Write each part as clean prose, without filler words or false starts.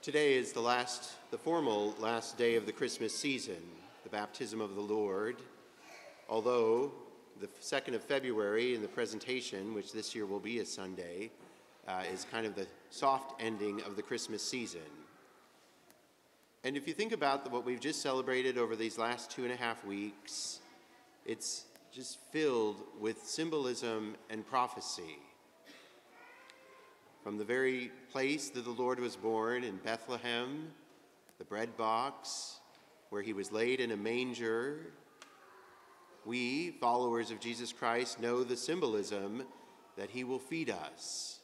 Today is the formal last day of the Christmas season, the baptism of the Lord. Although the 2nd of February in the presentation, which this year will be a Sunday, is kind of the soft ending of the Christmas season. And if you think about what we've just celebrated over these last 2.5 weeks, it's just filled with symbolism and prophecy. From the very place that the Lord was born in Bethlehem, the bread box, where he was laid in a manger, we, followers of Jesus Christ, know the symbolism that he will feed us.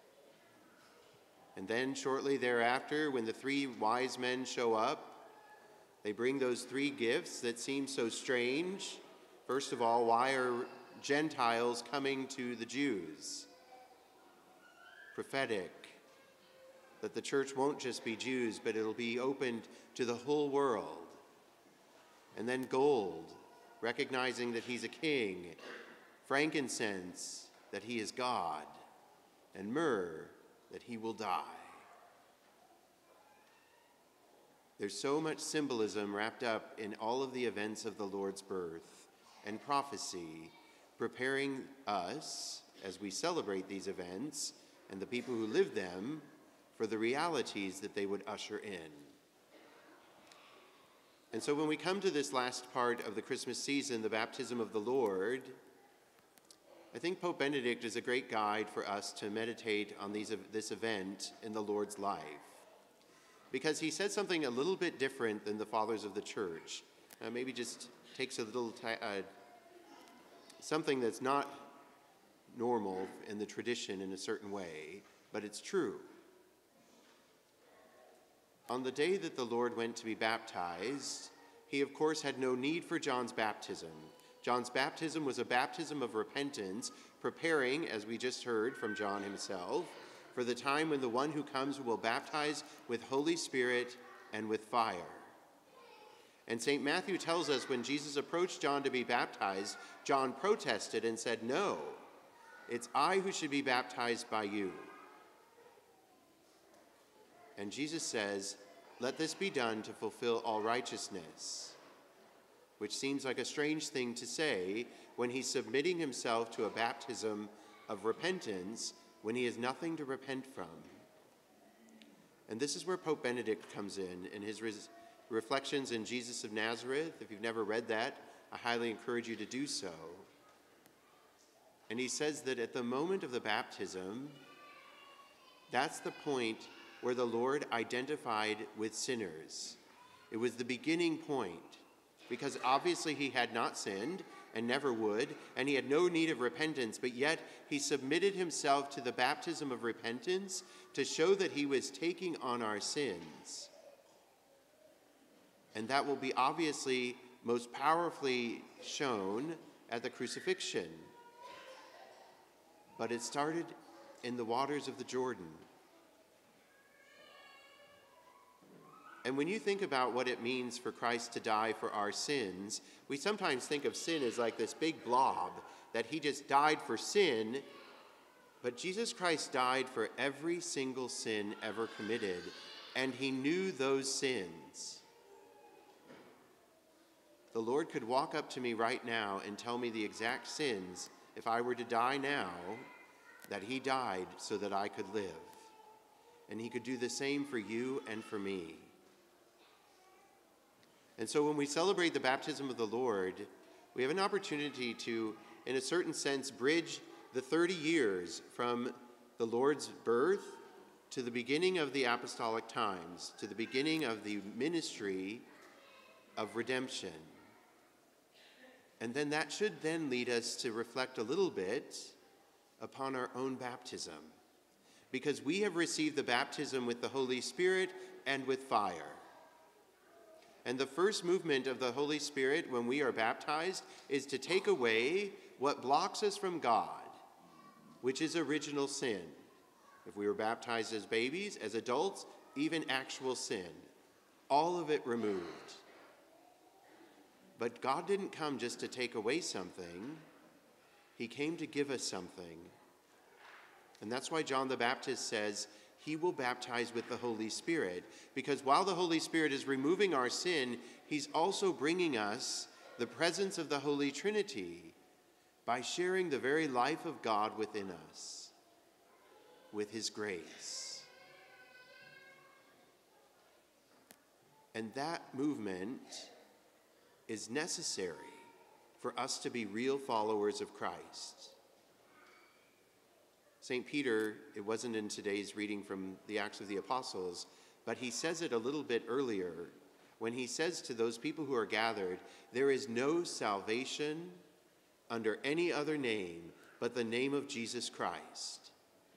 And then shortly thereafter, when the 3 wise men show up, they bring those 3 gifts that seem so strange. First of all, why are Gentiles coming to the Jews? Prophetic, that the church won't just be Jews, but it'll be opened to the whole world. And then gold, recognizing that he's a king. Frankincense, that he is God. And myrrh, that he will die. There's so much symbolism wrapped up in all of the events of the Lord's birth and prophecy, preparing us, as we celebrate these events, and the people who live them, for the realities that they would usher in. And so when we come to this last part of the Christmas season, the baptism of the Lord, I think Pope Benedict is a great guide for us to meditate on this event in the Lord's life. Because he said something a little bit different than the fathers of the church. Maybe just takes a little, something that's not normal in the tradition in a certain way, but it's true. On the day that the Lord went to be baptized, he of course had no need for John's baptism. John's baptism was a baptism of repentance, preparing, as we just heard from John himself, for the time when the one who comes will baptize with Holy Spirit and with fire. And St. Matthew tells us when Jesus approached John to be baptized, John protested and said, "No, it's I who should be baptized by you." And Jesus says, "Let this be done to fulfill all righteousness," which seems like a strange thing to say when he's submitting himself to a baptism of repentance when he has nothing to repent from. And this is where Pope Benedict comes in his reflections in Jesus of Nazareth. If you've never read that, I highly encourage you to do so. And he says that at the moment of the baptism, that's the point where the Lord identified with sinners. It was the beginning point, because obviously he had not sinned and never would, and he had no need of repentance, but yet he submitted himself to the baptism of repentance to show that he was taking on our sins. And that will be obviously most powerfully shown at the crucifixion. But it started in the waters of the Jordan. And when you think about what it means for Christ to die for our sins, we sometimes think of sin as like this big blob, that he just died for sin, but Jesus Christ died for every single sin ever committed, and he knew those sins. The Lord could walk up to me right now and tell me the exact sins, if I were to die now, that he died so that I could live. And he could do the same for you and for me. And so when we celebrate the baptism of the Lord, we have an opportunity to, in a certain sense, bridge the 30 years from the Lord's birth to the beginning of the apostolic times, to the beginning of the ministry of redemption. And then that should then lead us to reflect a little bit upon our own baptism, because we have received the baptism with the Holy Spirit and with fire. And the first movement of the Holy Spirit when we are baptized is to take away what blocks us from God, which is original sin. If we were baptized as babies, as adults, even actual sin, all of it removed. But God didn't come just to take away something. He came to give us something. And that's why John the Baptist says, he will baptize with the Holy Spirit, because while the Holy Spirit is removing our sin, he's also bringing us the presence of the Holy Trinity by sharing the very life of God within us with his grace. And that movement is necessary for us to be real followers of Christ. St. Peter, it wasn't in today's reading from the Acts of the Apostles, but he says it a little bit earlier when he says to those people who are gathered, there is no salvation under any other name but the name of Jesus Christ.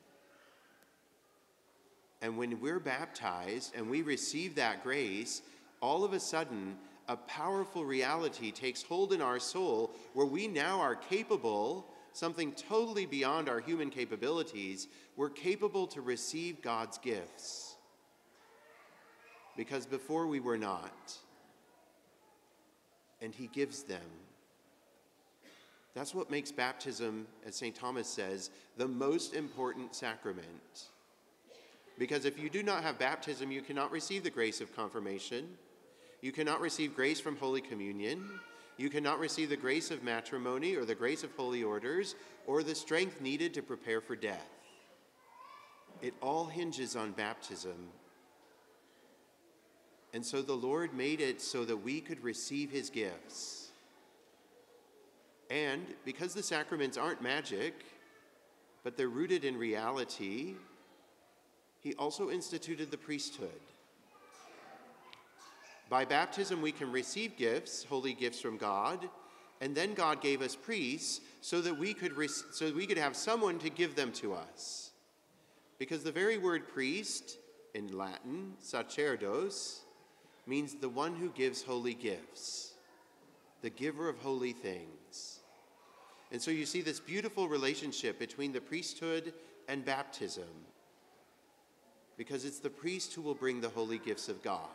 And when we're baptized and we receive that grace, all of a sudden, a powerful reality takes hold in our soul where we now are capable, something totally beyond our human capabilities, we're capable to receive God's gifts. Because before we were not. And he gives them. That's what makes baptism, as St. Thomas says, the most important sacrament. Because if you do not have baptism, you cannot receive the grace of confirmation. You cannot receive grace from Holy Communion. You cannot receive the grace of matrimony or the grace of holy orders or the strength needed to prepare for death. It all hinges on baptism. And so the Lord made it so that we could receive his gifts. And because the sacraments aren't magic, but they're rooted in reality, he also instituted the priesthood. By baptism, we can receive gifts, holy gifts from God, and then God gave us priests so that we could have someone to give them to us. Because the very word priest, in Latin, sacerdos, means the one who gives holy gifts, the giver of holy things. And so you see this beautiful relationship between the priesthood and baptism, because it's the priest who will bring the holy gifts of God,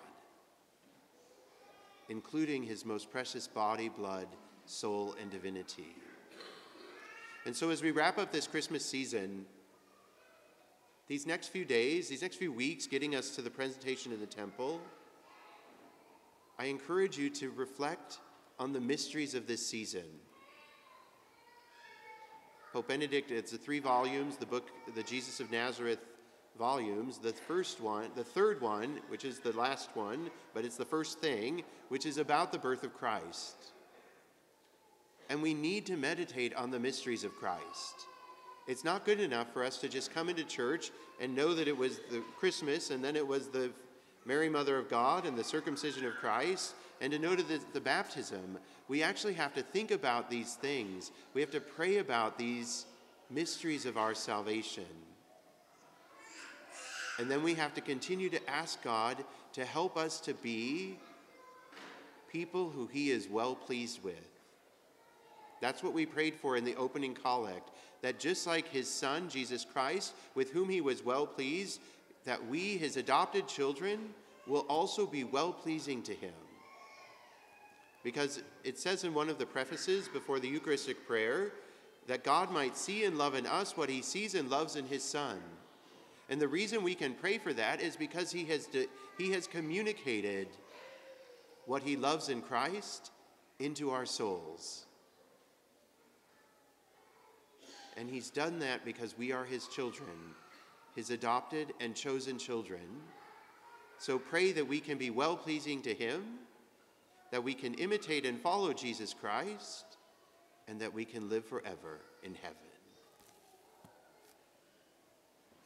including his most precious body, blood, soul, and divinity. And so as we wrap up this Christmas season, these next few days, these next few weeks, getting us to the presentation in the temple, I encourage you to reflect on the mysteries of this season. Pope Benedict, it's the 3 volumes, the book, the Jesus of Nazareth volumes. The third one, which is the last one, but it's the first thing, which is about the birth of Christ. And we need to meditate on the mysteries of Christ. It's not good enough for us to just come into church and know that it was the Christmas and then it was the Mary Mother of God and the circumcision of Christ, and to know that the baptism. We actually have to think about these things. We have to pray about these mysteries of our salvation. And then we have to continue to ask God to help us to be people who he is well pleased with. That's what we prayed for in the opening collect, that just like his son, Jesus Christ, with whom he was well pleased, that we, his adopted children, will also be well-pleasing to him. Because it says in one of the prefaces before the Eucharistic prayer that God might see and love in us what he sees and loves in his Son. And the reason we can pray for that is because he has communicated what he loves in Christ into our souls. And he's done that because we are his children, his adopted and chosen children. So pray that we can be well-pleasing to him, that we can imitate and follow Jesus Christ, and that we can live forever in heaven.